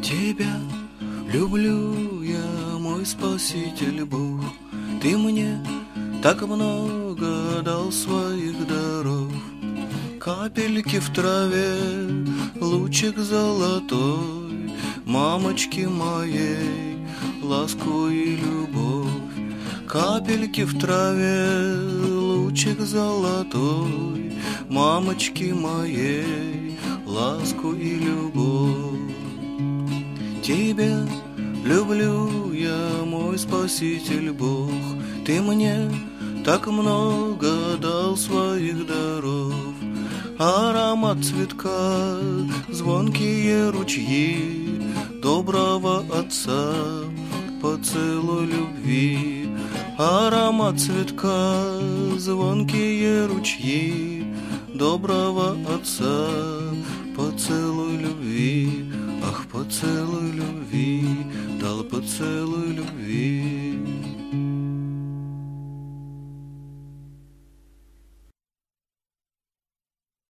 Тебя люблю я, мой Спаситель Бог. Ты мне так много дал своих даров. Капельки в траве, лучик золотой, мамочки моей, ласку и любовь. Капельки в траве, лучик золотой, мамочки моей, ласку и любовь. Тебя люблю я, мой Спаситель Бог. Ты мне так много дал своих даров. Аромат цветка, звонкие ручьи доброго отца, поцелуй любви. Аромат цветка, звонкие ручьи доброго отца, поцелуй любви. Ах, поцелуй любви, дал поцелуй любви.